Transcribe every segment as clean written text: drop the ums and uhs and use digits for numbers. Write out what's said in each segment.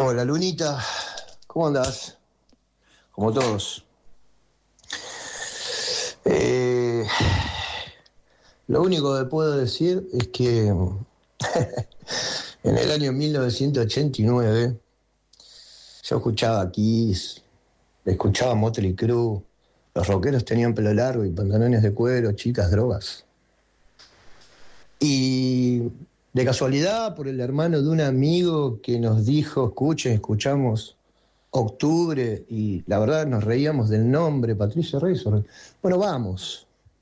Hola, Lunita. ¿Cómo andás? Como todos. Lo único que puedo decir es que en el año 1989 yo escuchaba Kiss, escuchaba Motley Crue, los rockeros tenían pelo largo y pantalones de cuero, chicas, drogas. Y de casualidad, por el hermano de un amigo que nos dijo, escuchamos Octubre, y la verdad nos reíamos del nombre, Patricia Razor. Bueno, vamos.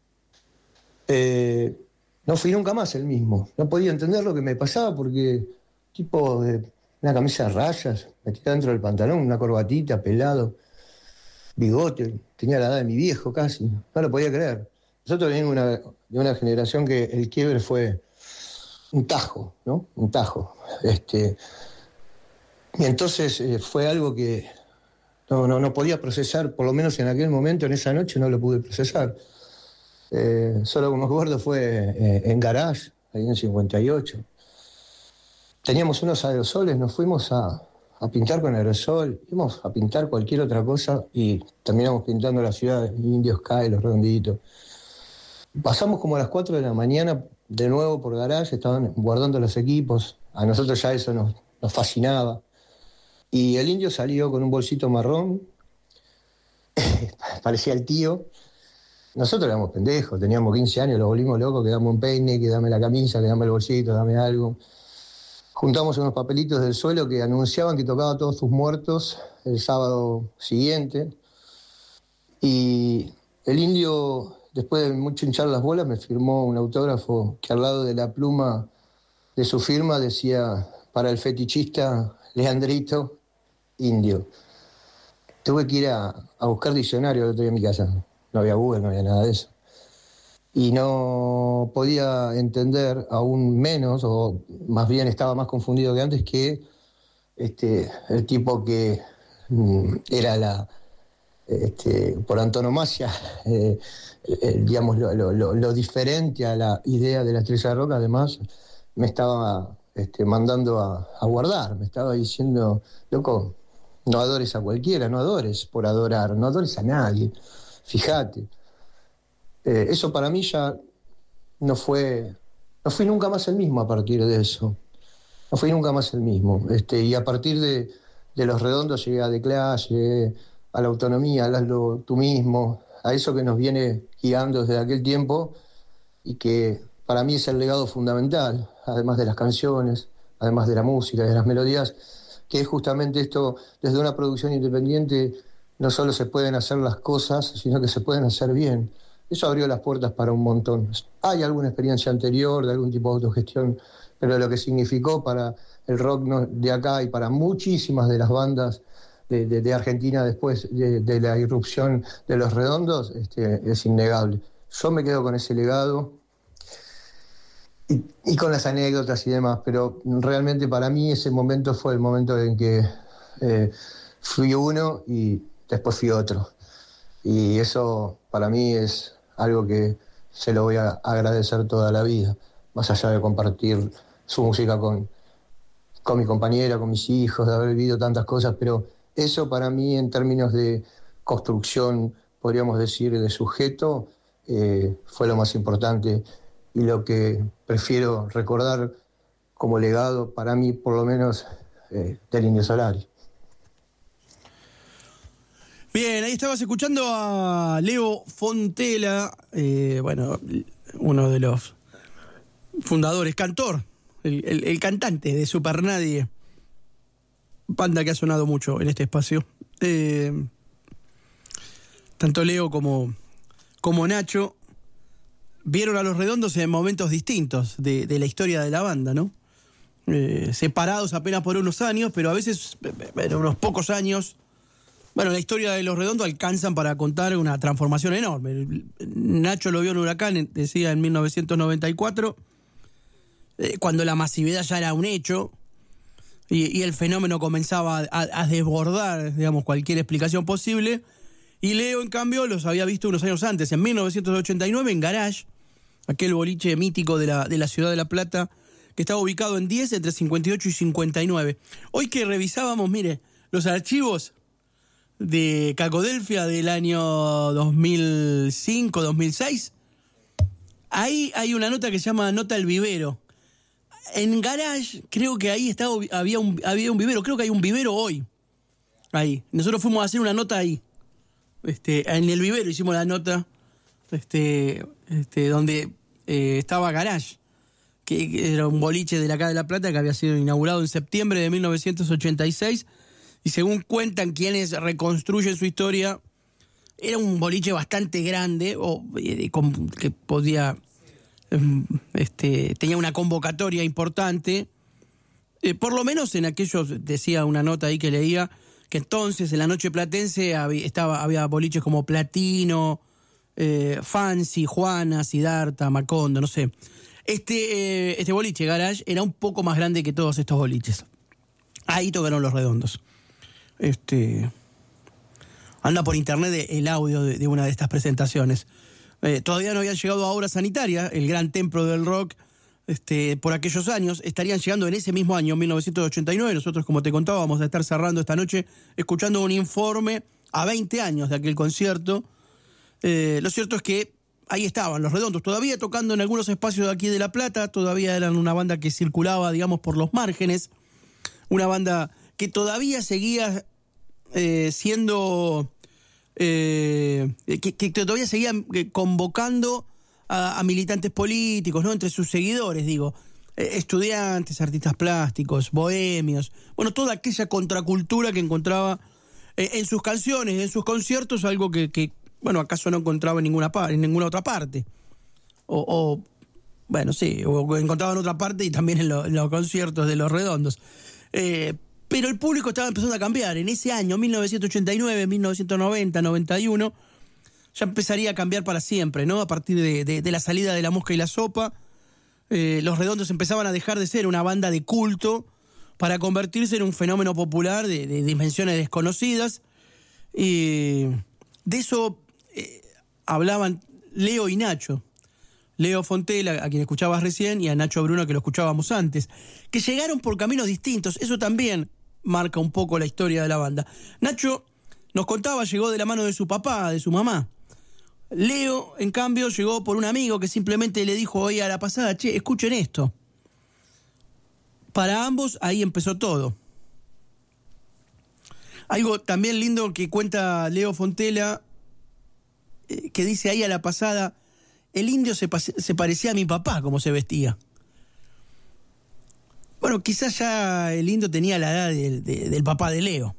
No fui nunca más el mismo. No podía entender lo que me pasaba porque, tipo, una camisa de rayas, metida dentro del pantalón, una corbatita, pelado, bigote, tenía la edad de mi viejo casi. No lo podía creer. Nosotros venimos de una generación que el quiebre fue un tajo, ¿no? Un tajo. Y entonces fue algo que no podía procesar, por lo menos en aquel momento, en esa noche no lo pude procesar. Solo como me acuerdo fue en Garage, ahí en 58. Teníamos unos aerosoles, nos fuimos a pintar con aerosol, íbamos a pintar cualquier otra cosa y terminamos pintando la ciudad de Indios Sky, Los Redonditos. Pasamos como a las 4 de la mañana de nuevo por Garage, estaban guardando los equipos, a nosotros ya eso nos fascinaba. Y el indio salió con un bolsito marrón, parecía el tío. Nosotros éramos pendejos, teníamos 15 años, lo volvimos locos, que dame un peine, que dame la camisa, que dame el bolsito, dame algo. Juntamos unos papelitos del suelo que anunciaban que tocaba a todos sus muertos el sábado siguiente. Y el indio, después de mucho hinchar las bolas, me firmó un autógrafo que al lado de la pluma de su firma decía, para el fetichista Leandrito, indio. Tuve que ir a buscar diccionario el otro día en mi casa. No había Google, no había nada de eso. Y no podía entender aún menos, o más bien estaba más confundido que antes, que el tipo que era por antonomasia, digamos, lo diferente a la idea de la Estrella de Rock, además me estaba mandando a guardar, me estaba diciendo, loco, no adores a cualquiera, no adores por adorar, no adores a nadie, fíjate. Eso para mí ya no fui nunca más el mismo a partir de eso. No fui nunca más el mismo. Y a partir de Los Redondos llegué a The Clash, llegué a la autonomía, al hazlo tú mismo, a eso que nos viene guiando desde aquel tiempo y que para mí es el legado fundamental, además de las canciones, además de la música, de las melodías, que es justamente esto, desde una producción independiente no solo se pueden hacer las cosas, sino que se pueden hacer bien. Eso abrió las puertas para un montón. Hay alguna experiencia anterior de algún tipo de autogestión, pero lo que significó para el rock de acá y para muchísimas de las bandas de Argentina después de la irrupción de Los Redondos es innegable. Yo me quedo con ese legado y con las anécdotas y demás, pero realmente para mí ese momento fue el momento en que fui uno y después fui otro. Y eso para mí es algo que se lo voy a agradecer toda la vida, más allá de compartir su música con mi compañera, con mis hijos, de haber vivido tantas cosas, pero eso para mí en términos de construcción, podríamos decir, de sujeto, fue lo más importante y lo que prefiero recordar como legado para mí, por lo menos, del Indio Solari. Bien, ahí estabas escuchando a Leo Fontela, uno de los fundadores, cantor, el cantante de Supernadie, banda que ha sonado mucho en este espacio. Tanto Leo como Nacho vieron a Los Redondos en momentos distintos de la historia de la banda, ¿no? Separados apenas por unos años, pero a veces, unos pocos años. Bueno, la historia de Los Redondos alcanzan para contar una transformación enorme. Nacho lo vio en Huracán, decía, en 1994, cuando la masividad ya era un hecho y el fenómeno comenzaba a desbordar, digamos, cualquier explicación posible. Y Leo, en cambio, los había visto unos años antes, en 1989, en Garage, aquel boliche mítico de la ciudad de La Plata, que estaba ubicado en 10 entre 58 y 59. Hoy que revisábamos, mire, los archivos de Cacodelfia del año 2005, 2006, ahí hay una nota que se llama Nota El Vivero. En Garage, creo que ahí había un vivero, creo que hay un vivero hoy. Ahí. Nosotros fuimos a hacer una nota ahí. En el vivero hicimos la nota donde estaba Garage, que era un boliche de acá de La Plata que había sido inaugurado en septiembre de 1986. Y según cuentan quienes reconstruyen su historia, era un boliche bastante grande, que podía... tenía una convocatoria importante, por lo menos en aquellos, decía una nota ahí que leía, que entonces en la noche platense había boliches como Platino, Fancy, Juana, Siddhartha, Macondo, no sé. Este boliche Garage era un poco más grande que todos estos boliches. Ahí tocaron Los Redondos. Anda por internet el audio de una de estas presentaciones. Todavía no habían llegado a Obra Sanitaria, el gran templo del rock, por aquellos años. Estarían llegando en ese mismo año, 1989. Nosotros, como te contaba, vamos a estar cerrando esta noche escuchando un informe a 20 años de aquel concierto. Lo cierto es que ahí estaban Los Redondos, todavía tocando en algunos espacios de aquí de La Plata. Todavía eran una banda que circulaba, digamos, por los márgenes. Una banda que todavía seguía siendo... que todavía seguían convocando a militantes políticos, ¿no? Entre sus seguidores, digo, estudiantes, artistas plásticos, bohemios, bueno, toda aquella contracultura que encontraba en sus canciones, en sus conciertos, algo que bueno, acaso no encontraba en ninguna otra parte, bueno, sí, o encontraba en otra parte y también en los conciertos de Los Redondos. Pero el público estaba empezando a cambiar. En ese año, 1989, 1990, 91, ya empezaría a cambiar para siempre, ¿no? A partir de la salida de La Mosca y la Sopa, Los Redondos empezaban a dejar de ser una banda de culto para convertirse en un fenómeno popular de dimensiones desconocidas. Y de eso hablaban Leo y Nacho. Leo Fontela, a quien escuchabas recién, y a Nacho Bruno, que lo escuchábamos antes, que llegaron por caminos distintos. Eso también marca un poco la historia de la banda. Nacho, nos contaba, llegó de la mano de su papá, de su mamá. Leo, en cambio, llegó por un amigo que simplemente le dijo hoy a la pasada, che, escuchen esto. Para ambos, ahí empezó todo. Algo también lindo que cuenta Leo Fontela, que dice ahí a la pasada, el indio se parecía a mi papá, como se vestía. Bueno, quizás ya el indio tenía la edad del papá de Leo.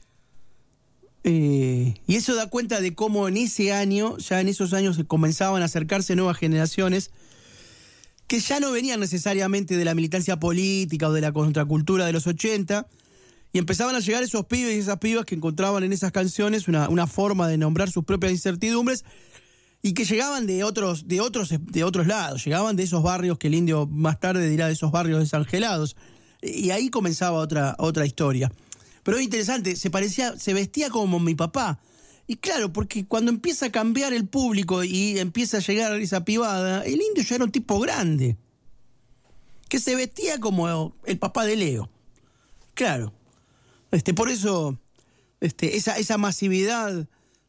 Y eso da cuenta de cómo en ese año, ya en esos años comenzaban a acercarse nuevas generaciones que ya no venían necesariamente de la militancia política o de la contracultura de los 80, y empezaban a llegar esos pibes y esas pibas que encontraban en esas canciones una forma de nombrar sus propias incertidumbres, y que llegaban de otros lados, llegaban de esos barrios que el indio más tarde dirá de esos barrios desangelados, y ahí comenzaba otra historia. Pero es interesante, se vestía como mi papá. Y claro, porque cuando empieza a cambiar el público y empieza a llegar esa pibada, el indio ya era un tipo grande, que se vestía como el papá de Leo. Claro. Por eso esa masividad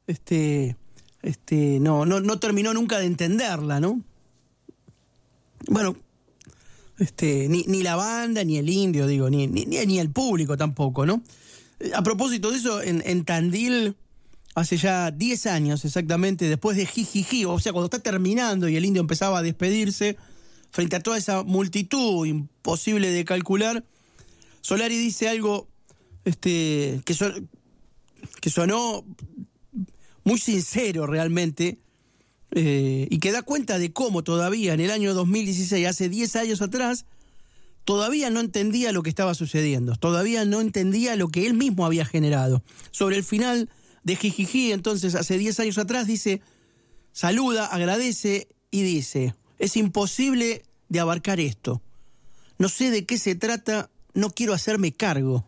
no terminó nunca de entenderla, ¿no? Bueno, ni la banda, ni el indio, digo, ni el público tampoco, ¿no? A propósito de eso, en Tandil, hace ya 10 años exactamente, después de Jijiji, o sea, cuando está terminando y el indio empezaba a despedirse, frente a toda esa multitud imposible de calcular, Solari dice algo que sonó muy sincero realmente, y que da cuenta de cómo todavía en el año 2016, hace 10 años atrás, todavía no entendía lo que estaba sucediendo, todavía no entendía lo que él mismo había generado. Sobre el final de Jijiji, entonces, hace 10 años atrás, dice, saluda, agradece y dice, es imposible de abarcar esto. No sé de qué se trata, no quiero hacerme cargo.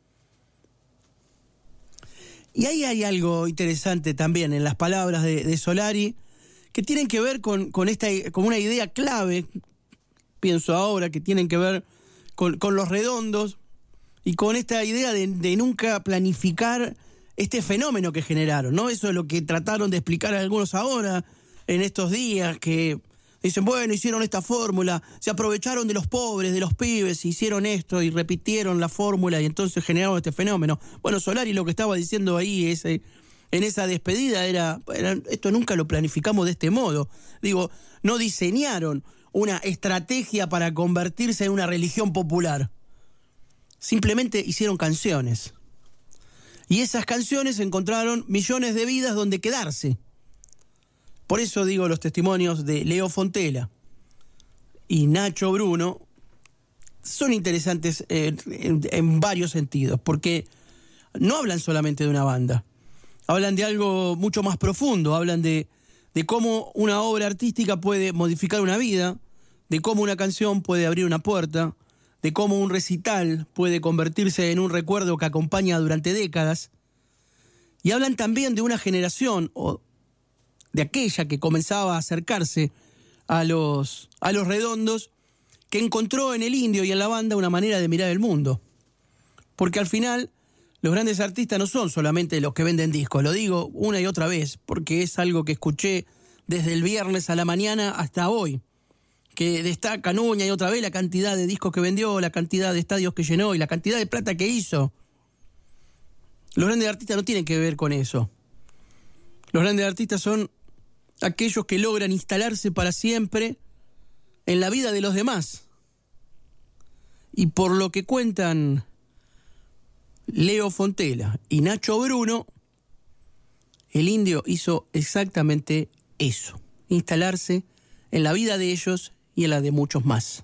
Y ahí hay algo interesante también en las palabras de Solari, que tienen que ver con una idea clave pienso ahora, que tienen que ver con Los Redondos y con esta idea de nunca planificar este fenómeno que generaron, ¿no? Eso es lo que trataron de explicar algunos ahora, en estos días, que dicen, bueno, hicieron esta fórmula, se aprovecharon de los pobres, de los pibes, hicieron esto y repitieron la fórmula y entonces generaron este fenómeno. Bueno, Solari lo que estaba diciendo ahí en esa despedida era, esto nunca lo planificamos de este modo. Digo, no diseñaron una estrategia para convertirse en una religión popular. Simplemente hicieron canciones. Y esas canciones encontraron millones de vidas donde quedarse. Por eso digo, los testimonios de Leo Fontela y Nacho Bruno son interesantes en varios sentidos, porque no hablan solamente de una banda, hablan de algo mucho más profundo, hablan de cómo una obra artística puede modificar una vida, de cómo una canción puede abrir una puerta, de cómo un recital puede convertirse en un recuerdo que acompaña durante décadas, y hablan también de una generación, o de aquella que comenzaba a acercarse a los Redondos, que encontró en el Indio y en la banda una manera de mirar el mundo. Porque al final, los grandes artistas no son solamente los que venden discos, lo digo una y otra vez, porque es algo que escuché desde el viernes a la mañana hasta hoy, que destacan una y otra vez la cantidad de discos que vendió, la cantidad de estadios que llenó y la cantidad de plata que hizo. Los grandes artistas no tienen que ver con eso. Los grandes artistas son aquellos que logran instalarse para siempre en la vida de los demás. Y por lo que cuentan Leo Fontela y Nacho Bruno, el Indio hizo exactamente eso, instalarse en la vida de ellos y en la de muchos más.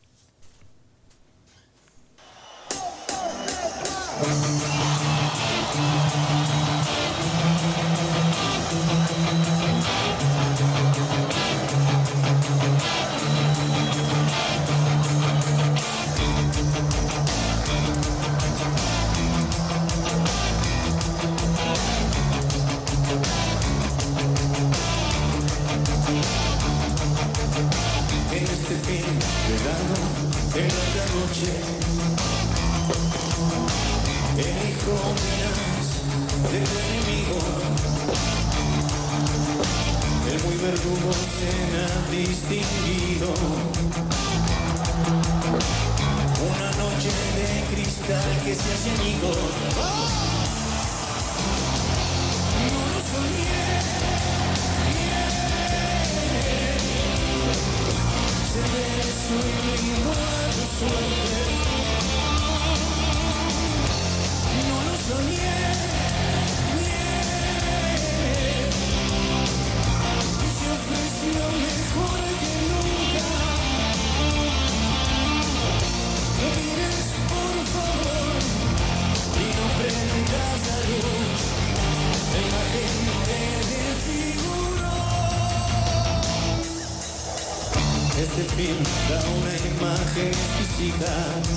Este film da una imagen física.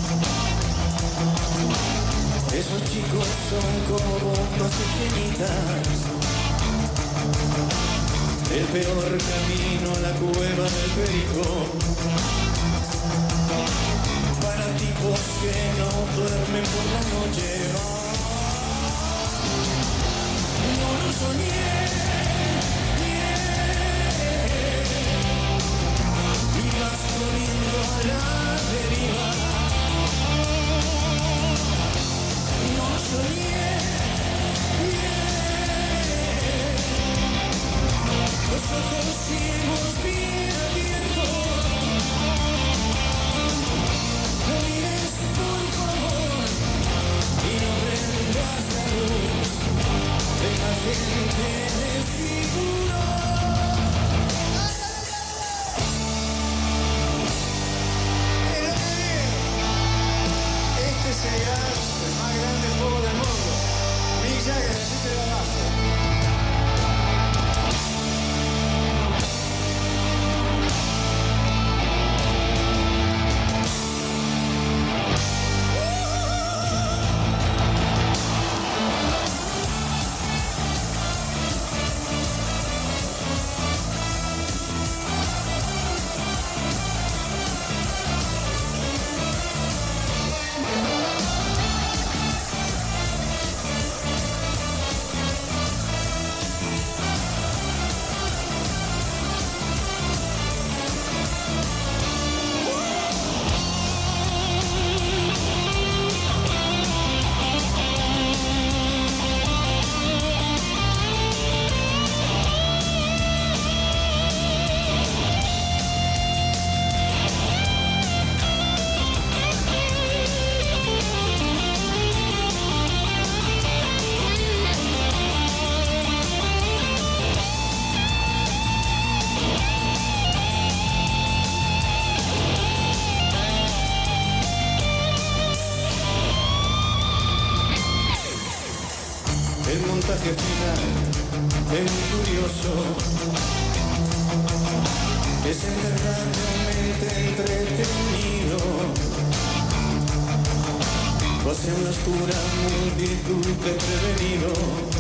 Esos chicos son como bombas pequeñitas. El peor camino a la cueva del perico. Para tipos que no duermen por la noche. No lo soñé. Corriendo a la deriva, no soñé bien, los ojos ciegos bien abiertos, que final es muy curioso. Es en verdad realmente entretenido. Pase una oscura multitud de prevenidos,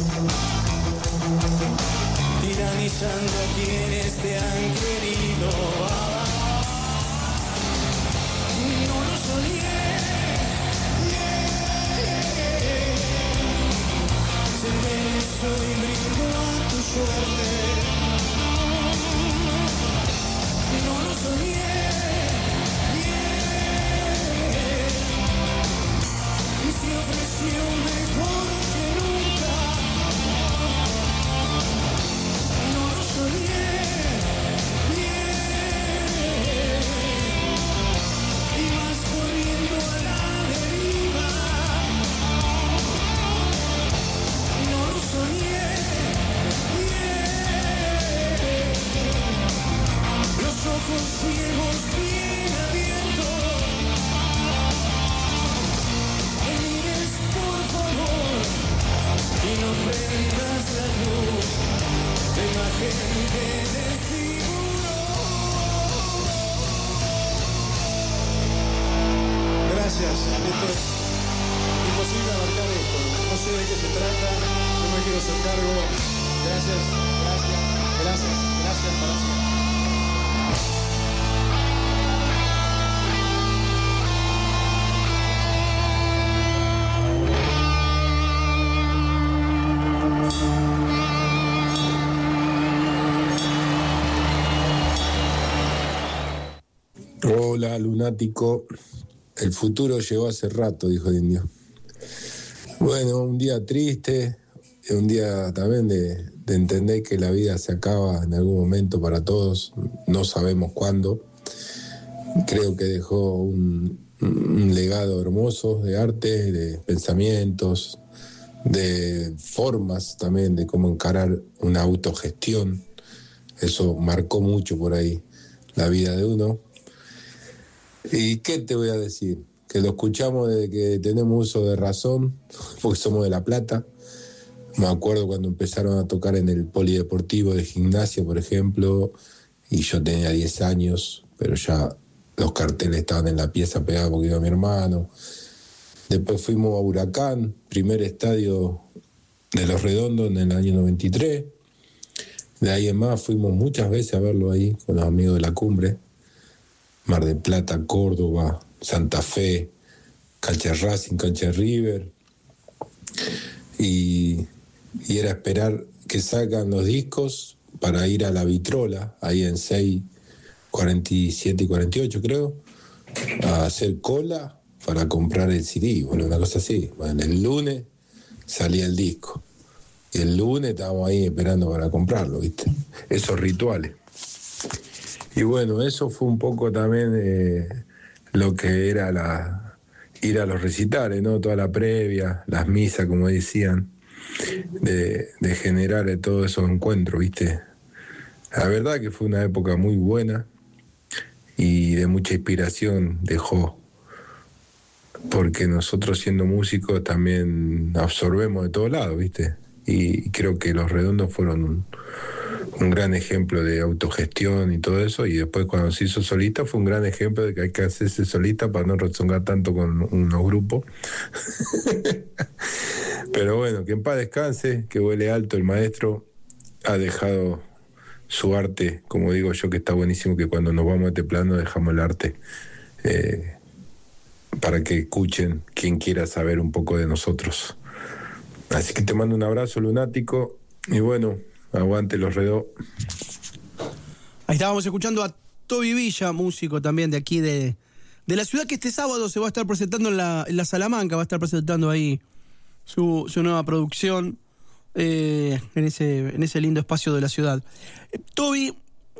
tiranizando a quienes te han querido. No lo soñé. Se beso y brindo a tu suerte. No lo soñé. Y se ofreció mejor que nunca. No lo soñé. Y más corriendo a la deriva. No lo soñé. Los ojos ciegos bien abiertos. Me mires por favor y no prendas la luz de imagen que desfiguró. Gracias, esto es imposible abarcar esto. No sé de qué se trata, no me quiero hacer cargo. Gracias, gracias, gracias, gracias para siempre. Hola, lunático. El futuro llegó hace rato, dijo el indio. Bueno, un día triste, un día también de entender que la vida se acaba en algún momento para todos, no sabemos cuándo. Creo que dejó un legado hermoso de arte, de pensamientos, de formas también de cómo encarar una autogestión. Eso marcó mucho por ahí la vida de uno. ¿Y qué te voy a decir? Que lo escuchamos desde que tenemos uso de razón, porque somos de La Plata. Me acuerdo cuando empezaron a tocar en el polideportivo de Gimnasia, por ejemplo, y yo tenía 10 años, pero ya los carteles estaban en la pieza pegados porque iba mi hermano. Después fuimos a Huracán, primer estadio de Los Redondos en el año 93. De ahí en más fuimos muchas veces a verlo ahí con los amigos de la cumbre. Mar del Plata, Córdoba, Santa Fe, cancha Racing, cancha River. Y era esperar que salgan los discos para ir a la Vitrola, ahí en 6, 47 y 48 creo, a hacer cola para comprar el CD, bueno, una cosa así. Bueno, el lunes salía el disco. Y el lunes estábamos ahí esperando para comprarlo, ¿viste? Esos rituales. Y bueno, eso fue un poco también lo que era ir a los recitales, ¿no? Toda la previa, las misas, como decían, de generar todos esos encuentros, ¿viste? La verdad que fue una época muy buena y de mucha inspiración dejó, porque nosotros siendo músicos también absorbemos de todos lados, ¿viste? Y creo que Los Redondos fueron un gran ejemplo de autogestión y todo eso, y después cuando se hizo solista fue un gran ejemplo de que hay que hacerse solista para no rezongar tanto con unos grupos. Pero bueno, que en paz descanse, que vuele alto el maestro, ha dejado su arte, como digo yo, que está buenísimo, que cuando nos vamos a este plano dejamos el arte para que escuchen quien quiera saber un poco de nosotros. Así que te mando un abrazo, lunático, y bueno, aguante Los Redondos. Ahí estábamos escuchando a Toby Villa, músico también de aquí de la ciudad, que este sábado se va a estar presentando en la Salamanca, va a estar presentando ahí su nueva producción en ese lindo espacio de la ciudad. Toby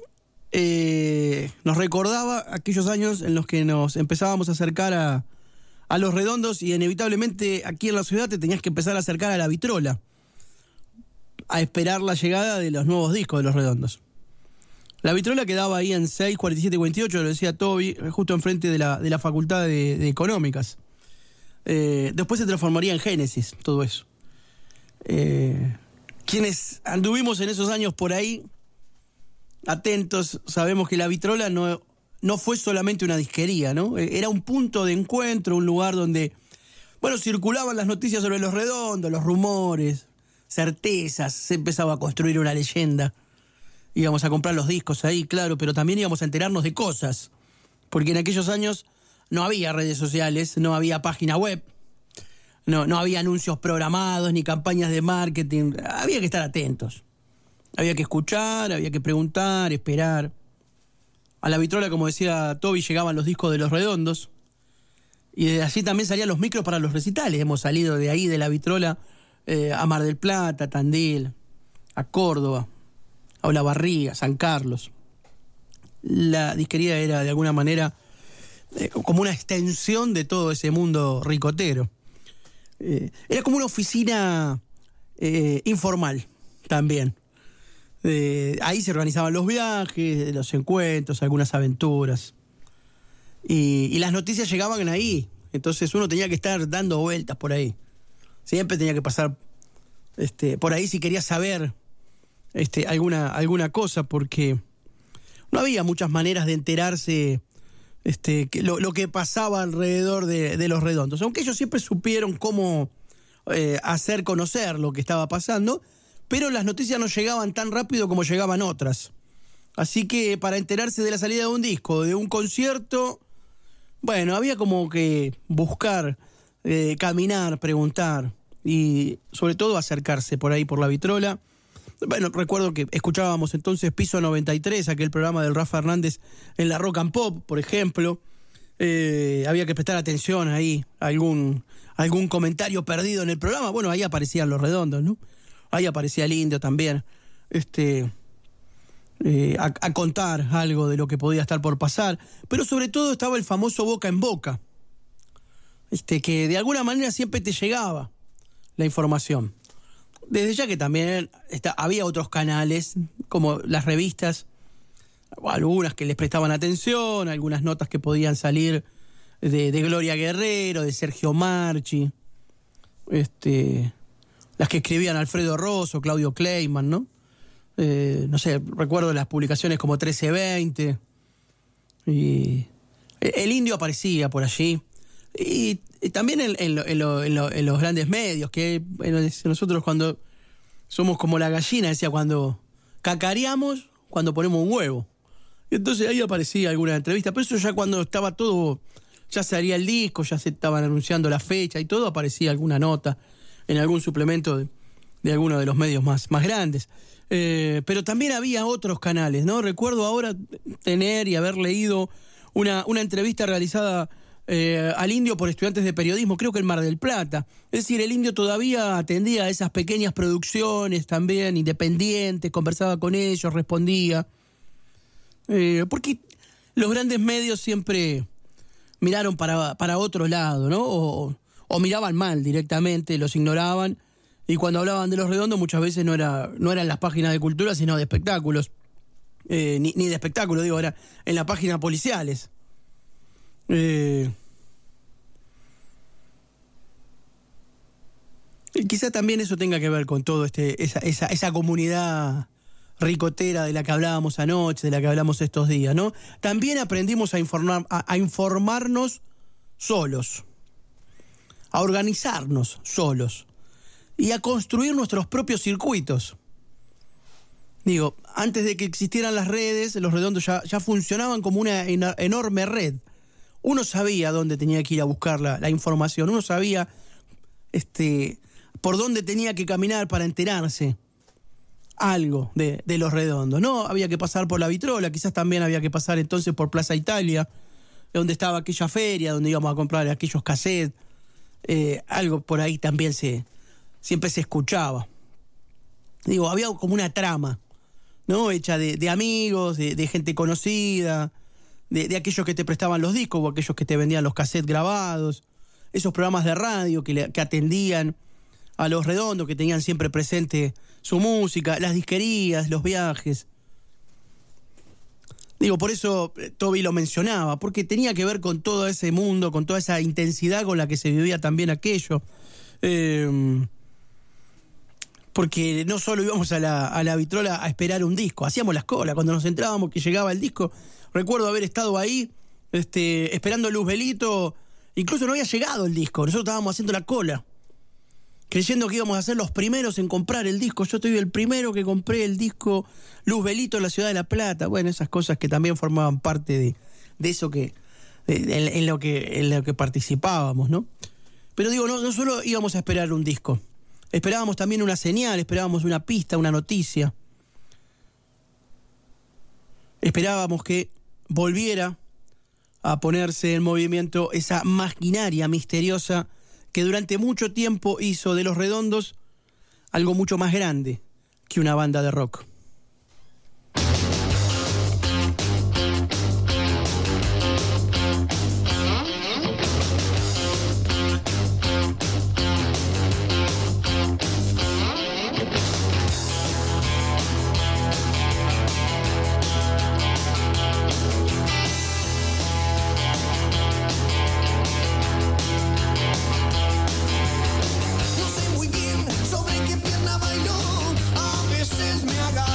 nos recordaba aquellos años en los que nos empezábamos a acercar a Los Redondos, y inevitablemente aquí en la ciudad te tenías que empezar a acercar a la Vitrola a esperar la llegada de los nuevos discos de Los Redondos. La Vitrola quedaba ahí en 6, 47 y 48, lo decía Toby, justo enfrente de la Facultad de Económicas. Después se transformaría en Génesis, todo eso. quienes anduvimos en esos años por ahí, atentos, sabemos que la Vitrola no fue solamente una disquería, ¿no? Era un punto de encuentro, un lugar donde, bueno, circulaban las noticias sobre Los Redondos, los rumores, certezas, se empezaba a construir una leyenda. Íbamos a comprar los discos ahí, claro, pero también íbamos a enterarnos de cosas, porque en aquellos años no había redes sociales, no había página web, no había anuncios programados ni campañas de marketing. Había que estar atentos, había que escuchar, había que preguntar, esperar. A la Vitrola, como decía Toby, llegaban los discos de Los Redondos, y de allí también salían los micros para los recitales. Hemos salido de ahí, de la Vitrola, a Mar del Plata, a Tandil, a Córdoba, a Olavarría, San Carlos. La disquería era de alguna manera como una extensión de todo ese mundo ricotero. Era como una oficina informal también. Ahí se organizaban los viajes, los encuentros, algunas aventuras. Y las noticias llegaban ahí. Entonces uno tenía que estar dando vueltas por ahí. Siempre tenía que pasar por ahí si quería saber alguna cosa, porque no había muchas maneras de enterarse lo que pasaba alrededor de Los Redondos. Aunque ellos siempre supieron cómo hacer conocer lo que estaba pasando, pero las noticias no llegaban tan rápido como llegaban otras. Así que para enterarse de la salida de un disco, de un concierto, bueno, había como que buscar, caminar, preguntar y sobre todo acercarse por ahí por la Vitrola. Bueno, recuerdo que escuchábamos entonces Piso 93, aquel programa del Rafa Hernández en la Rock and Pop, por ejemplo. Había que prestar atención ahí, algún comentario perdido en el programa. Bueno, ahí aparecían Los Redondos, ¿no? Ahí aparecía el Indio también, a contar algo de lo que podía estar por pasar. Pero sobre todo estaba el famoso boca en boca, que de alguna manera siempre te llegaba la información. Desde ya que también había otros canales, como las revistas, algunas que les prestaban atención, algunas notas que podían salir de Gloria Guerrero, de Sergio Marchi, las que escribían Alfredo Rosso, Claudio Kleiman, ¿no? No sé, recuerdo las publicaciones como 1320, y el Indio aparecía por allí, y también en los grandes medios, que nosotros cuando somos como la gallina, decía, cuando cacareamos, cuando ponemos un huevo. Y entonces ahí aparecía alguna entrevista, pero eso ya cuando estaba todo, ya salía el disco, ya se estaban anunciando la fecha y todo, aparecía alguna nota en algún suplemento de alguno de los medios más grandes. Pero también había otros canales, ¿no? Recuerdo ahora tener y haber leído una entrevista realizada al Indio por estudiantes de periodismo, creo que en Mar del Plata. Es decir, el Indio todavía atendía a esas pequeñas producciones también, independientes, conversaba con ellos, respondía. Porque los grandes medios siempre miraron para otro lado, ¿no? O miraban mal directamente, los ignoraban. Y cuando hablaban de Los Redondos muchas veces no eran las páginas de cultura, sino de espectáculos. Ni de espectáculos, digo, era en la página policiales. Y quizá también eso tenga que ver con todo esa comunidad ricotera de la que hablábamos anoche, de la que hablamos estos días, ¿no? También aprendimos a informarnos solos, a organizarnos solos y a construir nuestros propios circuitos. Digo, antes de que existieran las redes, Los Redondos ya funcionaban como una enorme red. Uno sabía dónde tenía que ir a buscar la información, uno sabía por dónde tenía que caminar para enterarse algo de Los Redondos. No había que pasar por la Vitrola, quizás también había que pasar entonces por Plaza Italia, donde estaba aquella feria, donde íbamos a comprar aquellos cassettes. Algo por ahí también siempre se escuchaba. Digo, había como una trama, ¿no? Hecha de amigos, de gente conocida, de aquellos que te prestaban los discos o aquellos que te vendían los cassettes grabados, esos programas de radio que atendían a Los Redondos, que tenían siempre presente su música, las disquerías, los viajes. Digo, por eso Toby lo mencionaba, porque tenía que ver con todo ese mundo, con toda esa intensidad con la que se vivía también aquello. porque no solo íbamos a la vitrola a esperar un disco, hacíamos las colas cuando nos entrábamos, que llegaba el disco. Recuerdo haber estado ahí esperando Luzbelito, incluso no había llegado el disco, nosotros estábamos haciendo la cola, creyendo que íbamos a ser los primeros en comprar el disco. Yo estoy el primero que compré el disco Luzbelito en la ciudad de La Plata. Bueno, esas cosas que también formaban parte de eso que en lo que participábamos, ¿no? Pero digo, no solo íbamos a esperar un disco, esperábamos también una señal, esperábamos una pista, una noticia. Esperábamos que volviera a ponerse en movimiento esa maquinaria misteriosa que durante mucho tiempo hizo de Los Redondos algo mucho más grande que una banda de rock. No sé muy bien sobre qué pierna bailó, a veces me agarro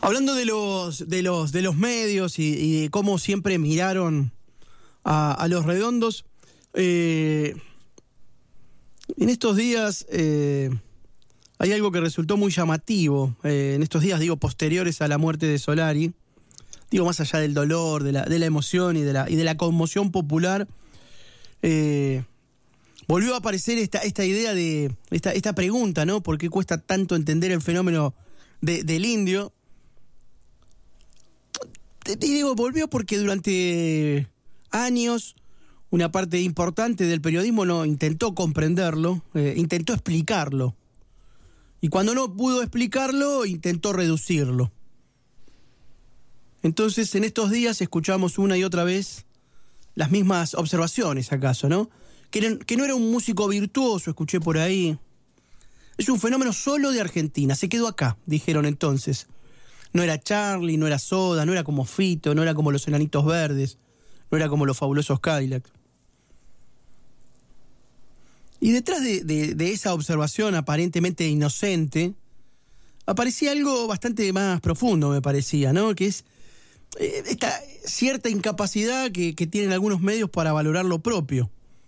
Hablando de los medios y de cómo siempre miraron a los redondos, en estos días hay algo que resultó muy llamativo. En estos días, posteriores a la muerte de Solari, más allá del dolor, de la emoción y de la conmoción popular, volvió a aparecer esta idea de esta pregunta, ¿no? ¿Por qué cuesta tanto entender el fenómeno del indio? Y volvió porque durante años una parte importante del periodismo no intentó comprenderlo, intentó explicarlo. Y cuando no pudo explicarlo, intentó reducirlo. Entonces, en estos días escuchamos una y otra vez las mismas observaciones, ¿acaso, no? Que no era un músico virtuoso, escuché por ahí. Es un fenómeno solo de Argentina, se quedó acá, dijeron entonces. No era Charly, no era Soda, no era como Fito, no era como los Enanitos Verdes, no era como los Fabulosos Cadillacs. Y detrás de esa observación aparentemente inocente, aparecía algo bastante más profundo, me parecía, ¿no? Que es esta cierta incapacidad que tienen algunos medios para valorar lo propio.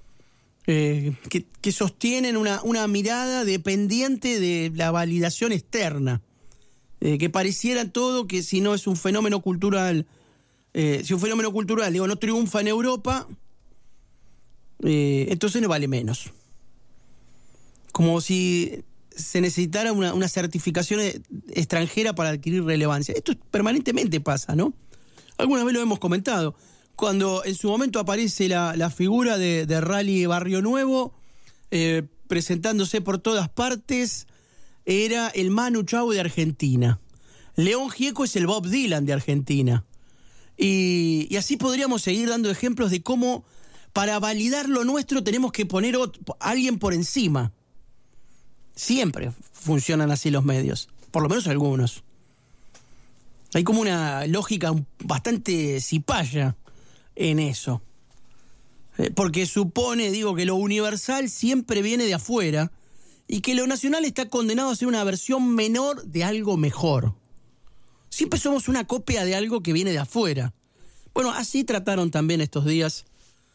Que sostienen una mirada dependiente de la validación externa. Que pareciera todo que si no es un fenómeno cultural, si un fenómeno cultural no triunfa en Europa, entonces no vale menos. Como si se necesitara una certificación extranjera para adquirir relevancia. Esto permanentemente pasa, ¿no? Alguna vez lo hemos comentado. Cuando en su momento aparece la figura de Rally Barrio Nuevo, presentándose por todas partes, era el Manu Chao de Argentina. León Gieco es el Bob Dylan de Argentina. Y así podríamos seguir dando ejemplos de cómo para validar lo nuestro tenemos que poner a alguien por encima. Siempre funcionan así los medios, por lo menos algunos. Hay como una lógica bastante cipaya en eso. Porque supone, que lo universal siempre viene de afuera y que lo nacional está condenado a ser una versión menor de algo mejor. Siempre somos una copia de algo que viene de afuera. Bueno, así trataron también estos días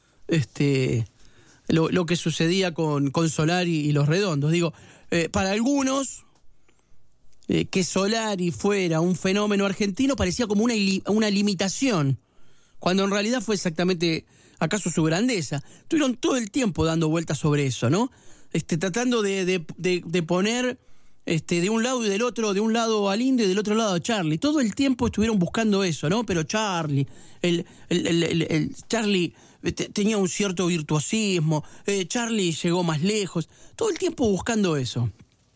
lo que sucedía con Solari y los Redondos. Para algunos, que Solari fuera un fenómeno argentino parecía como una limitación, cuando en realidad fue exactamente, acaso, su grandeza. Estuvieron todo el tiempo dando vueltas sobre eso, ¿no? Tratando de poner de un lado y del otro, de un lado al indio y del otro lado a Charly. Todo el tiempo estuvieron buscando eso, ¿no? Pero Charly, Charly tenía un cierto virtuosismo, Charly llegó más lejos, todo el tiempo buscando eso.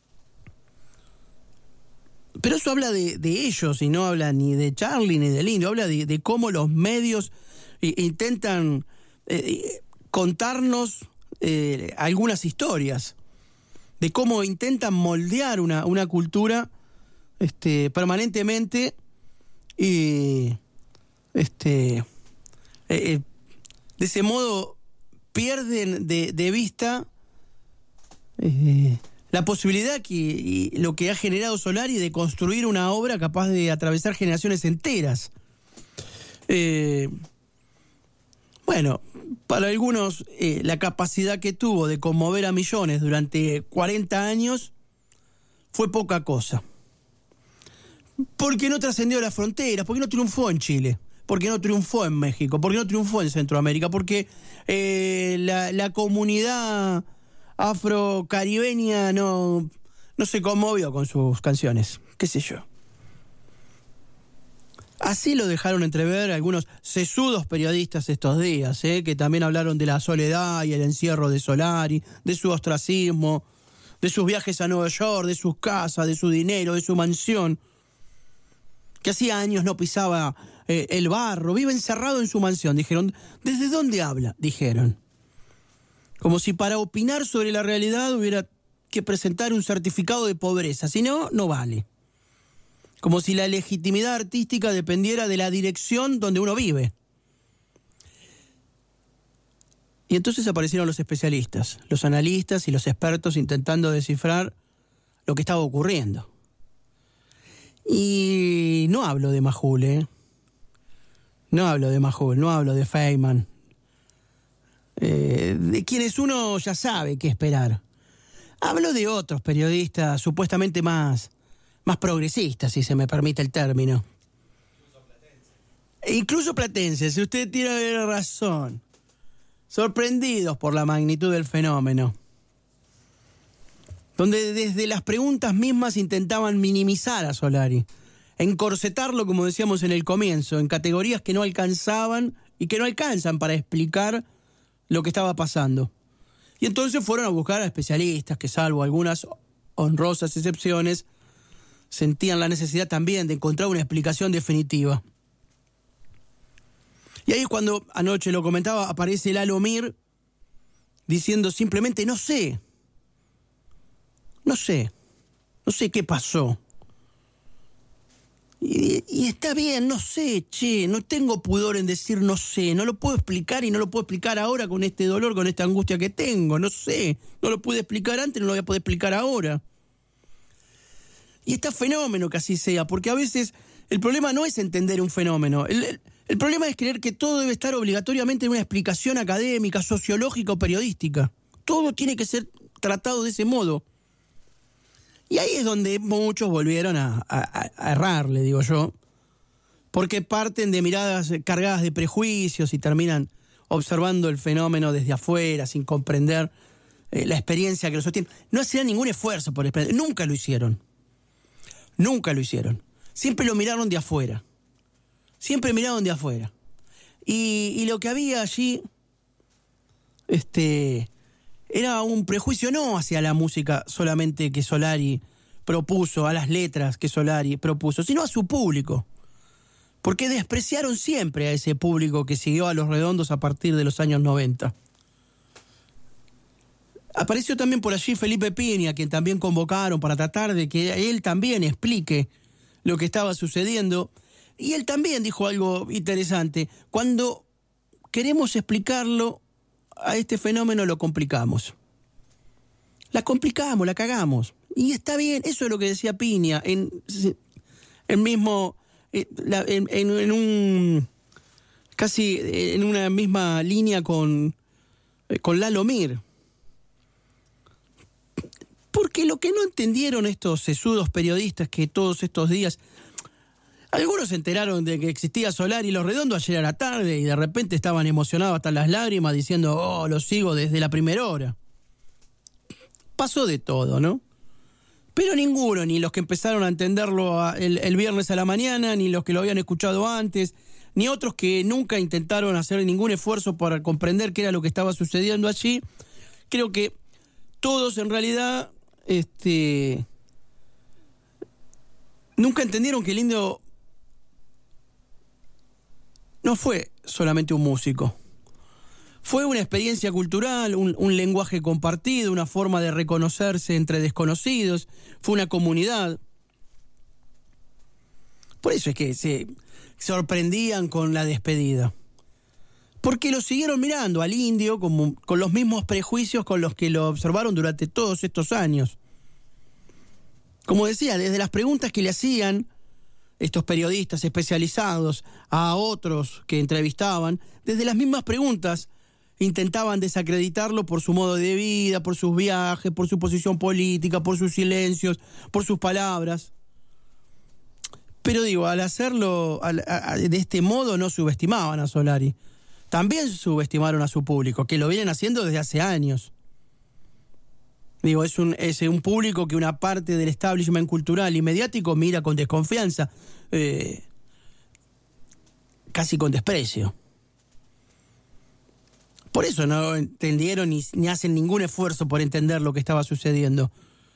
Pero eso habla de ellos y no habla ni de Charly ni del indio, habla de cómo los medios intentan contarnos algunas historias, de cómo intentan moldear una cultura permanentemente y de ese modo pierden de vista la posibilidad y lo que ha generado Solari de construir una obra capaz de atravesar generaciones enteras. Bueno, para algunos la capacidad que tuvo de conmover a millones durante 40 años fue poca cosa. Porque no trascendió las fronteras, porque no triunfó en Chile, porque no triunfó en México, porque no triunfó en Centroamérica, porque la comunidad afrocaribeña no se conmovió con sus canciones, qué sé yo. Así lo dejaron entrever algunos sesudos periodistas estos días, que también hablaron de la soledad y el encierro de Solari, de su ostracismo, de sus viajes a Nueva York, de sus casas, de su dinero, de su mansión, que hacía años no pisaba el barro, vive encerrado en su mansión. Dijeron, ¿desde dónde habla? Dijeron. Como si para opinar sobre la realidad hubiera que presentar un certificado de pobreza, si no, no vale. Como si la legitimidad artística dependiera de la dirección donde uno vive. Y entonces aparecieron los especialistas, los analistas y los expertos intentando descifrar lo que estaba ocurriendo. Y no hablo de Majul, ¿eh? No hablo de Majul, no hablo de Feynman. De quienes uno ya sabe qué esperar. Hablo de otros periodistas supuestamente más progresistas, si se me permite el término. Incluso platenses, si usted tiene razón. Sorprendidos por la magnitud del fenómeno. Donde desde las preguntas mismas intentaban minimizar a Solari, encorsetarlo, como decíamos en el comienzo, en categorías que no alcanzaban y que no alcanzan para explicar lo que estaba pasando. Y entonces fueron a buscar a especialistas que, salvo algunas honrosas excepciones, sentían la necesidad también de encontrar una explicación definitiva. Y ahí es cuando, anoche lo comentaba, aparece Lalo Mir diciendo simplemente no sé qué pasó. Y está bien, no sé, no tengo pudor en decir no sé, no lo puedo explicar y no lo puedo explicar ahora con este dolor, con esta angustia que tengo, no sé, no lo pude explicar antes, no lo voy a poder explicar ahora. Y está fenómeno que así sea, porque a veces el problema no es entender un fenómeno, el problema es creer que todo debe estar obligatoriamente en una explicación académica, sociológica o periodística. Todo tiene que ser tratado de ese modo. Y ahí es donde muchos volvieron a errarle, digo yo, porque parten de miradas cargadas de prejuicios y terminan observando el fenómeno desde afuera, sin comprender la experiencia que lo sostiene. No hacían ningún esfuerzo por explicar, nunca lo hicieron. Siempre lo miraron de afuera. Y lo que había allí era un prejuicio no hacia la música solamente que Solari propuso, a las letras que Solari propuso, sino a su público. Porque despreciaron siempre a ese público que siguió a Los Redondos a partir de los años 90. Apareció también por allí Felipe Piña, quien también convocaron para tratar de que él también explique lo que estaba sucediendo. Y él también dijo algo interesante. Cuando queremos explicarlo a este fenómeno lo complicamos. La complicamos, la cagamos. Y está bien, eso es lo que decía Piña, en una misma línea con Lalo Mir. Porque lo que no entendieron estos sesudos periodistas que todos estos días, algunos se enteraron de que existía Solari y Los Redondos ayer a la tarde y de repente estaban emocionados hasta las lágrimas diciendo, lo sigo desde la primera hora. Pasó de todo, ¿no? Pero ninguno, ni los que empezaron a entenderlo el viernes a la mañana, ni los que lo habían escuchado antes, ni otros que nunca intentaron hacer ningún esfuerzo para comprender qué era lo que estaba sucediendo allí. Creo que todos en realidad nunca entendieron que el Indio no fue solamente un músico. Fue una experiencia cultural, un lenguaje compartido, una forma de reconocerse entre desconocidos. Fue una comunidad. Por eso es que se sorprendían con la despedida. Porque lo siguieron mirando al Indio con los mismos prejuicios con los que lo observaron durante todos estos años. Como decía, desde las preguntas que le hacían estos periodistas especializados a otros que entrevistaban, desde las mismas preguntas intentaban desacreditarlo por su modo de vida, por sus viajes, por su posición política, por sus silencios, por sus palabras. Pero digo, al hacerlo de este modo no subestimaban a Solari. También subestimaron a su público, que lo vienen haciendo desde hace años. Digo, es un público que una parte del establishment cultural y mediático mira con desconfianza, casi con desprecio. Por eso no entendieron ni hacen ningún esfuerzo por entender lo que estaba sucediendo.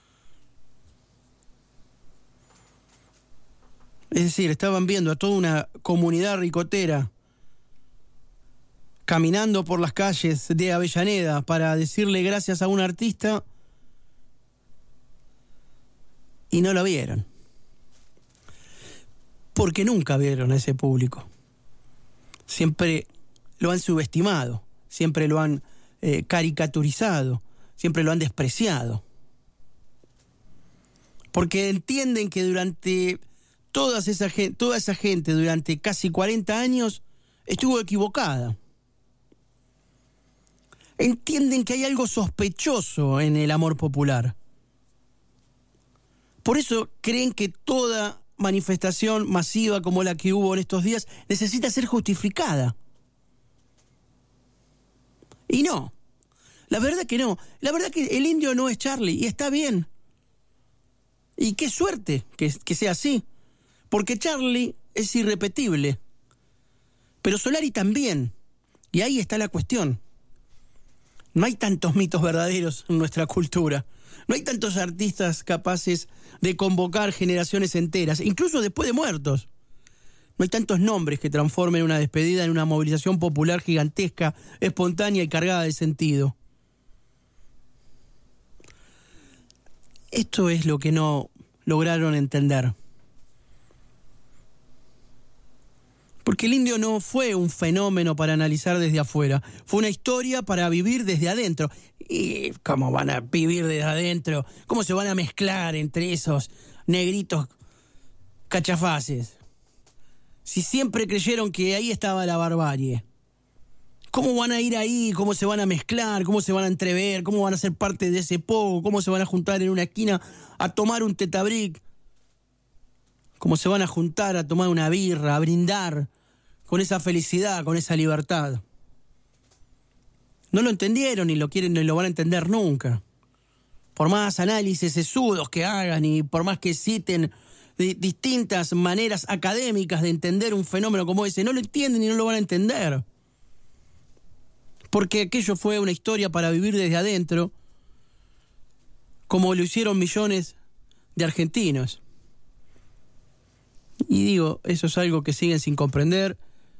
Es decir, estaban viendo a toda una comunidad ricotera caminando por las calles de Avellaneda para decirle gracias a un artista y no lo vieron. Porque nunca vieron a ese público. Siempre lo han subestimado. Siempre lo han caricaturizado, siempre lo han despreciado. Porque entienden que durante toda esa gente durante casi 40 años estuvo equivocada. Entienden que hay algo sospechoso en el amor popular. Por eso creen que toda manifestación masiva como la que hubo en estos días necesita ser justificada. Y no, la verdad que no. La verdad que el indio no es Charlie y está bien. Y qué suerte que sea así, porque Charlie es irrepetible, pero Solari también. Y ahí está la cuestión. No hay tantos mitos verdaderos en nuestra cultura. No hay tantos artistas capaces de convocar generaciones enteras, incluso después de muertos. No hay tantos nombres que transformen una despedida en una movilización popular gigantesca, espontánea y cargada de sentido. Esto es lo que no lograron entender. Porque el indio no fue un fenómeno para analizar desde afuera, fue una historia para vivir desde adentro. ¿Y cómo van a vivir desde adentro? ¿Cómo se van a mezclar entre esos negritos cachafaces? Si siempre creyeron que ahí estaba la barbarie. ¿Cómo van a ir ahí? ¿Cómo se van a mezclar? ¿Cómo se van a entrever? ¿Cómo van a ser parte de ese pogo? ¿Cómo se van a juntar en una esquina a tomar un tetabric? ¿Cómo se van a juntar a tomar una birra, a brindar con esa felicidad, con esa libertad? No lo entendieron ni lo quieren ni lo van a entender nunca. Por más análisis sesudos que hagan y por más que citen distintas maneras académicas de entender un fenómeno como ese, no lo entienden y no lo van a entender. Porque aquello fue una historia para vivir desde adentro, como lo hicieron millones de argentinos. Y digo, eso es algo que siguen sin comprender,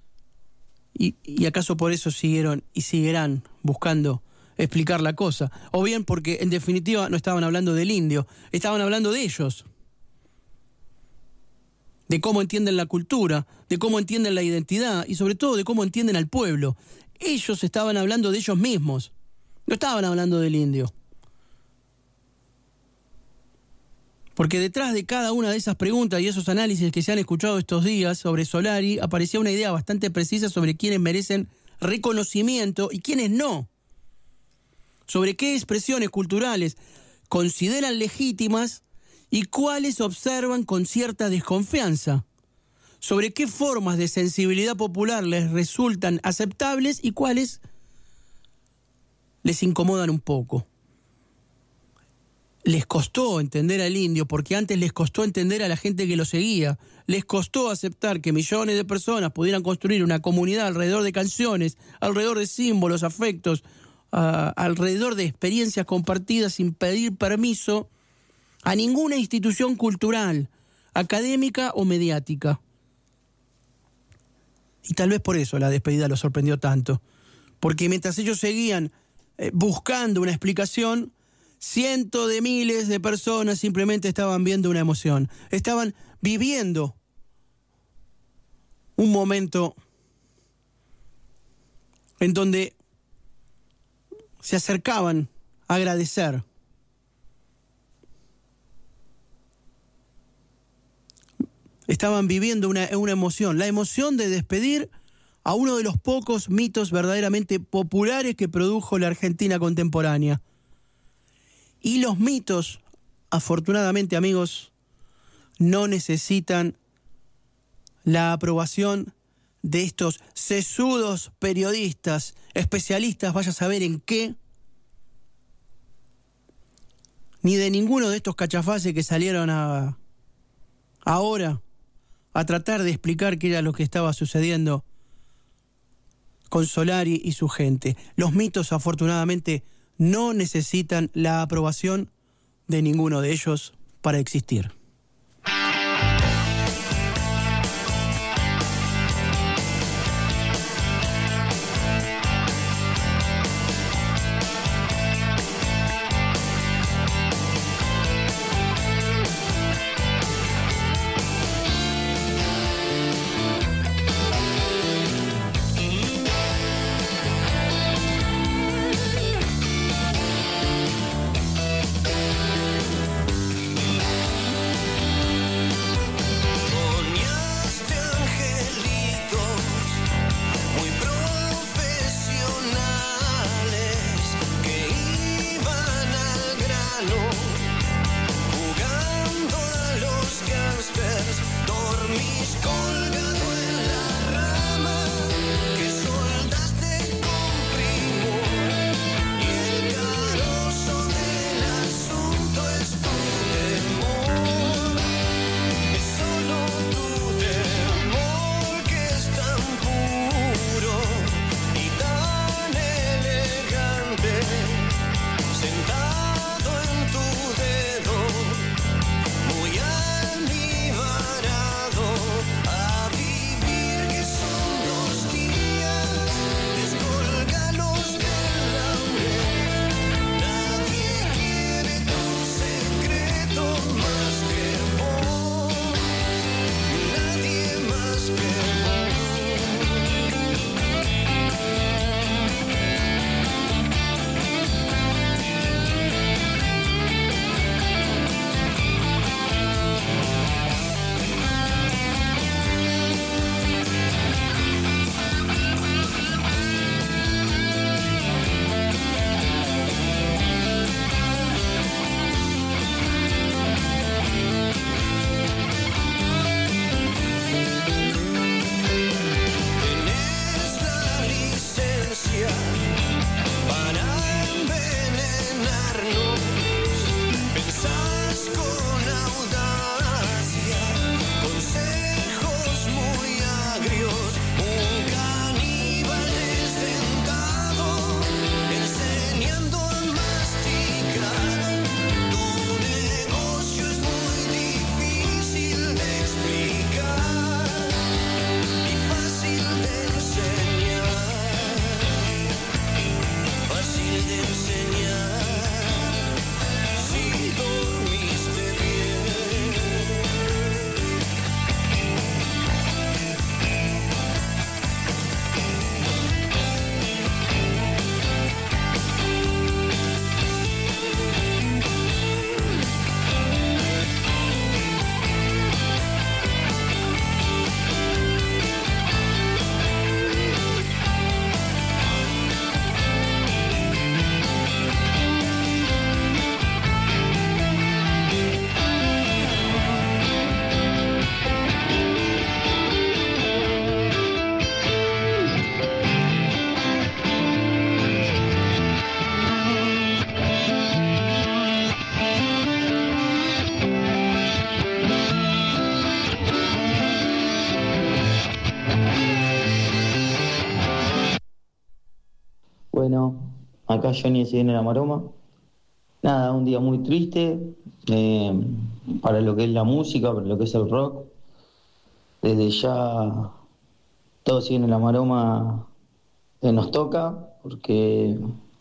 y acaso por eso siguieron y seguirán buscando explicar la cosa. O bien porque en definitiva no estaban hablando del indio, estaban hablando de ellos. De cómo entienden la cultura, de cómo entienden la identidad y sobre todo de cómo entienden al pueblo. Ellos estaban hablando de ellos mismos, no estaban hablando del indio. Porque detrás de cada una de esas preguntas y esos análisis que se han escuchado estos días sobre Solari, aparecía una idea bastante precisa sobre quiénes merecen reconocimiento y quiénes no. Sobre qué expresiones culturales consideran legítimas y cuáles observan con cierta desconfianza. Sobre qué formas de sensibilidad popular les resultan aceptables y cuáles les incomodan un poco. Les costó entender al indio porque antes les costó entender a la gente que lo seguía. Les costó aceptar que millones de personas pudieran construir una comunidad alrededor de canciones, alrededor de símbolos, afectos, alrededor de experiencias compartidas sin pedir permiso a ninguna institución cultural, académica o mediática. Y tal vez por eso la despedida los sorprendió tanto. Porque mientras ellos seguían buscando una explicación, cientos de miles de personas simplemente estaban viendo una emoción. Estaban viviendo un momento en donde se acercaban a agradecer. Estaban viviendo una emoción, la emoción de despedir a uno de los pocos mitos verdaderamente populares que produjo la Argentina contemporánea. Y los mitos, afortunadamente, amigos, no necesitan la aprobación de estos sesudos periodistas, especialistas, vaya a saber en qué, ni de ninguno de estos cachafaces que salieron ahora a tratar de explicar qué era lo que estaba sucediendo con Solari y su gente. Los mitos, afortunadamente, no necesitan la aprobación de ninguno de ellos para existir. Bueno, acá Johnny se viene la maroma. Nada, un día muy triste para lo que es la música, para lo que es el rock. Desde ya, todos siguen en la maroma nos toca, porque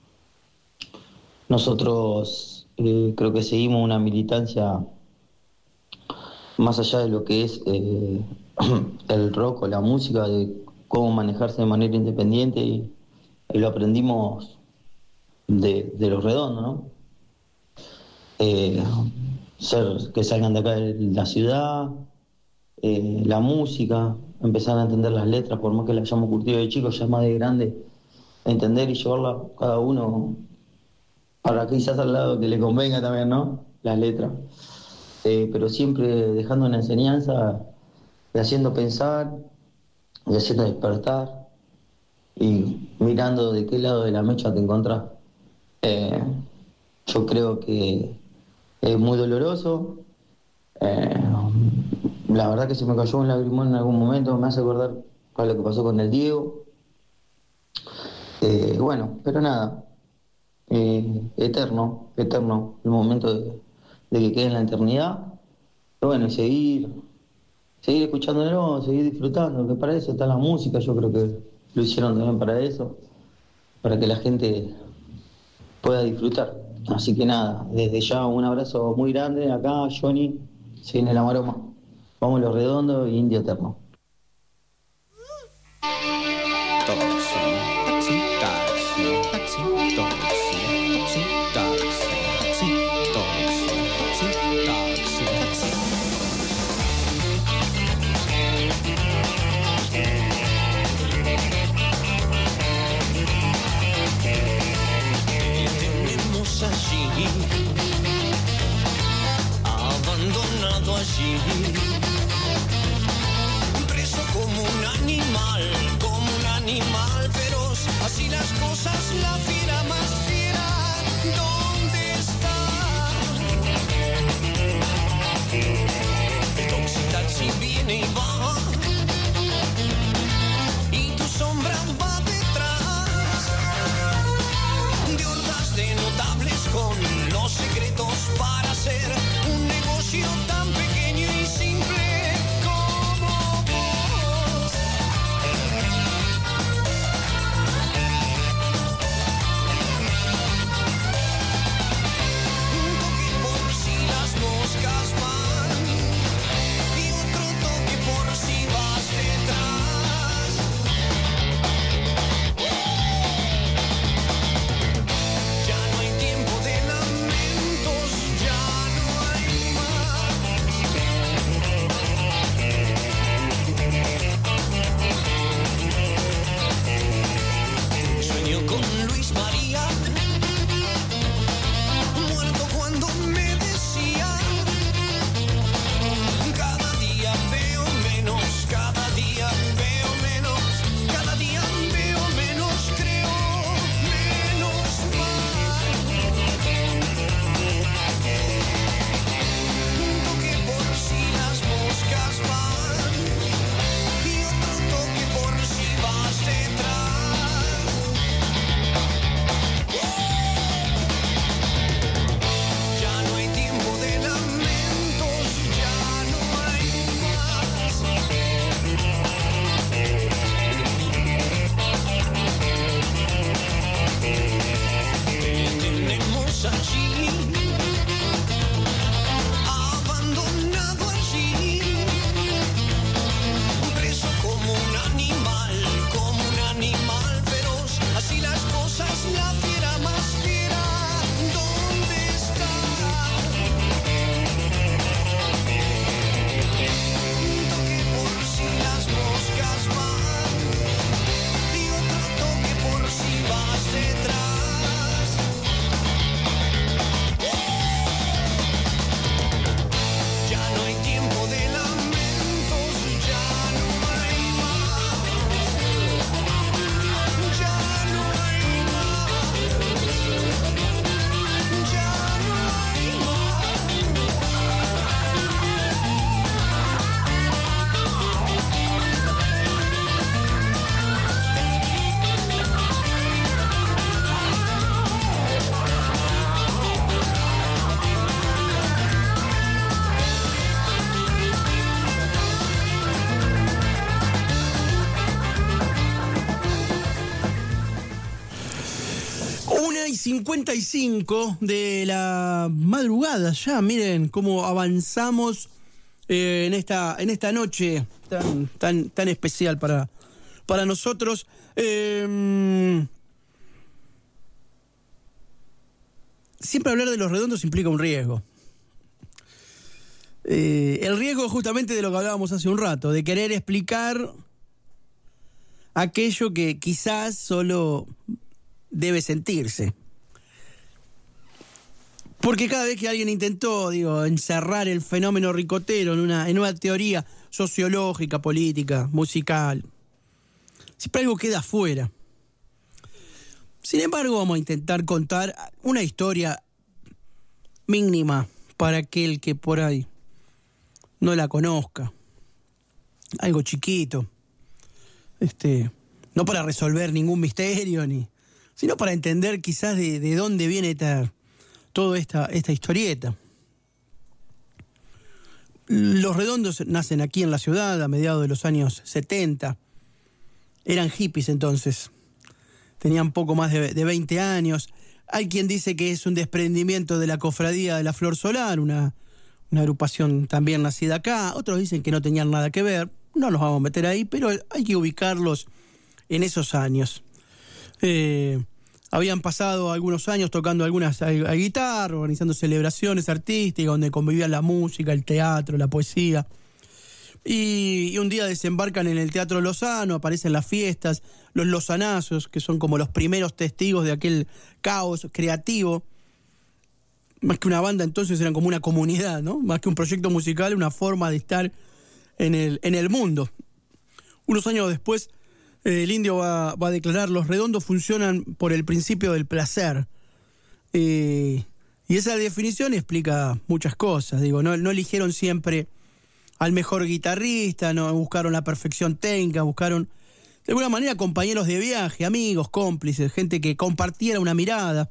nosotros creo que seguimos una militancia más allá de lo que es el rock o la música, de cómo manejarse de manera independiente, y lo aprendimos de los redondos, ¿no? Que salgan de acá de la ciudad, la música, empezar a entender las letras, por más que las hayamos curtido de chicos, ya más de grande, entender y llevarla cada uno para quizás al lado que le convenga también, ¿no? Las letras. Pero siempre dejando una enseñanza, y haciendo pensar, y haciendo despertar, y mirando de qué lado de la mecha te encontrás. Yo creo que es muy doloroso. La verdad que se me cayó un lagrimón en algún momento, me hace acordar a lo que pasó con el Diego. Bueno, pero nada, eterno el momento de que quede en la eternidad. Pero bueno, seguir escuchándolo, seguir disfrutando, que para eso está la música. Yo creo que lo hicieron también para eso, para que la gente pueda disfrutar. Así que nada, desde ya un abrazo muy grande acá, Johnny, se viene la maroma. Vamos los redondos y Indio Eterno. Abandonado allí, preso como un animal feroz. Así las cosas, la fiera más fiera, ¿dónde está? El taxi viene y va, y tu sombra va detrás, de hordas de notables con los secretos para hacer un negocio tan pequeño y simple como vos. 9:55 de la madrugada ya. Miren cómo avanzamos en esta noche tan especial para nosotros. Siempre hablar de Los Redondos implica un riesgo. El riesgo justamente de lo que hablábamos hace un rato, de querer explicar aquello que quizás solo debe sentirse. Porque cada vez que alguien intentó, encerrar el fenómeno ricotero en una teoría sociológica, política, musical, siempre algo queda afuera. Sin embargo, vamos a intentar contar una historia mínima para aquel que por ahí no la conozca. Algo chiquito. No para resolver ningún misterio, sino para entender quizás de dónde viene toda esta historieta. Los Redondos nacen aquí en la ciudad a mediados de los años 70. Eran hippies entonces. Tenían poco más de 20 años. Hay quien dice que es un desprendimiento de la Cofradía de la Flor Solar, una agrupación también nacida acá. Otros dicen que no tenían nada que ver. No nos vamos a meter ahí, pero hay que ubicarlos en esos años. Habían pasado algunos años tocando algunas a guitarra, organizando celebraciones artísticas donde convivían la música, el teatro, la poesía. Y un día desembarcan en el Teatro Lozano, aparecen las fiestas, los lozanazos, que son como los primeros testigos de aquel caos creativo. Más que una banda, entonces eran como una comunidad, ¿no? Más que un proyecto musical, una forma de estar en el mundo. Unos años después, el Indio va a declarar: Los Redondos funcionan por el principio del placer. Y esa definición explica muchas cosas. No eligieron siempre al mejor guitarrista, no buscaron la perfección técnica, buscaron de alguna manera compañeros de viaje, amigos, cómplices, gente que compartiera una mirada.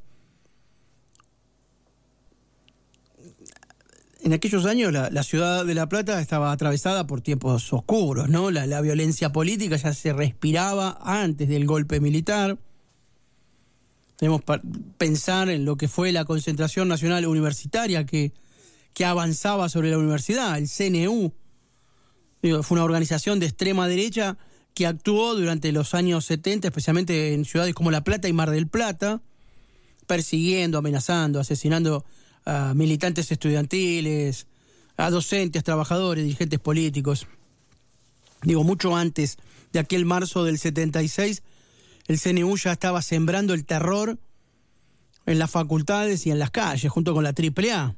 En aquellos años la ciudad de La Plata estaba atravesada por tiempos oscuros, ¿no? La violencia política ya se respiraba antes del golpe militar. Tenemos que pensar en lo que fue la Concentración Nacional Universitaria que avanzaba sobre la universidad, el CNU. Fue una organización de extrema derecha que actuó durante los años 70, especialmente en ciudades como La Plata y Mar del Plata, persiguiendo, amenazando, asesinando a militantes estudiantiles, a docentes, trabajadores, dirigentes políticos. Mucho antes de aquel marzo del 76, el CNU ya estaba sembrando el terror en las facultades y en las calles, junto con la AAA.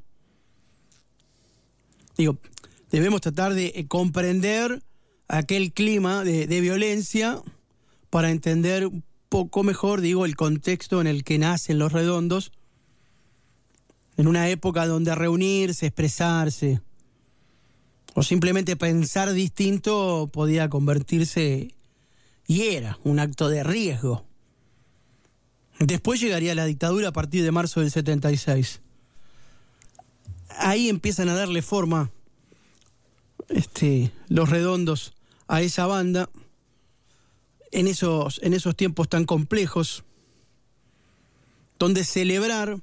Debemos tratar de comprender aquel clima de violencia para entender un poco mejor, el contexto en el que nacen Los Redondos, en una época donde reunirse, expresarse o simplemente pensar distinto podía convertirse, y era, un acto de riesgo. Después llegaría la dictadura a partir de marzo del 76. Ahí empiezan a darle forma Los Redondos a esa banda en esos tiempos tan complejos, donde celebrar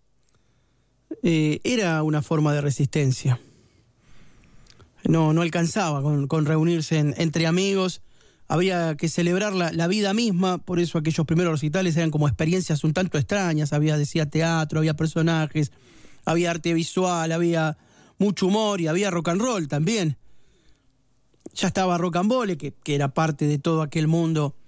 era una forma de resistencia. No alcanzaba con reunirse entre amigos. Había que celebrar la vida misma. Por eso aquellos primeros recitales eran como experiencias un tanto extrañas. Decía teatro, había personajes, había arte visual, había mucho humor y había rock and roll también. Ya estaba Rocambole, que era parte de todo aquel mundo